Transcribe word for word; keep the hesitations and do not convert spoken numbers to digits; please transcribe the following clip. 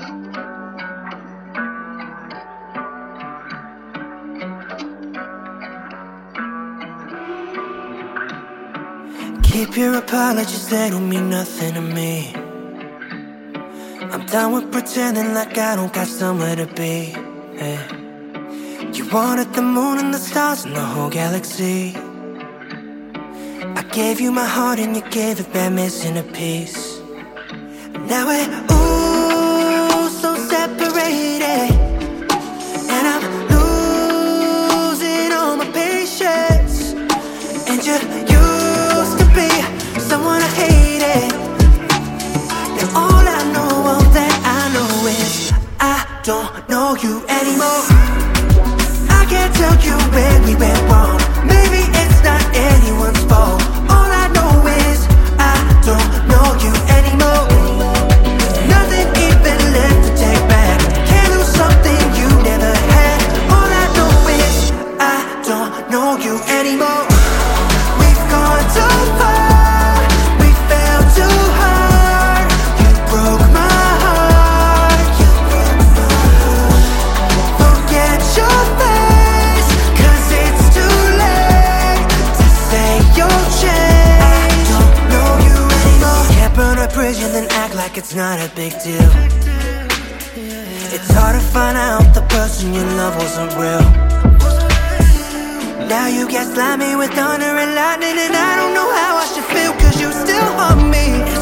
Keep your apologies, they don't mean nothing to me. I'm done with pretending like I don't got somewhere to be. Hey. You wanted the moon and the stars and the whole galaxy. I gave you my heart and you gave it back missing a piece. Now we're ooh so separated, and I'm losing all my patience. And you used to be someone I hated. And all I know, all that I know is I don't know you anymore. I can't tell you where we went wrong. Maybe it's not anyone's fault. All I know is I don't know you anymore. Nothing even left to take back. Can't lose something you never had. All I know is I don't know you anymore. We've gone too far. We fell too hard. You broke my heart. You broke my heart. Forget your face, 'cause it's too late to say you'll change. I don't know you anymore. Can't burn a bridge and then act like it's not a big deal. It's hard to find out the person you love wasn't real. Now you get slimy with thunder and lightning, and I don't know how I should feel, 'cause you still haunt me.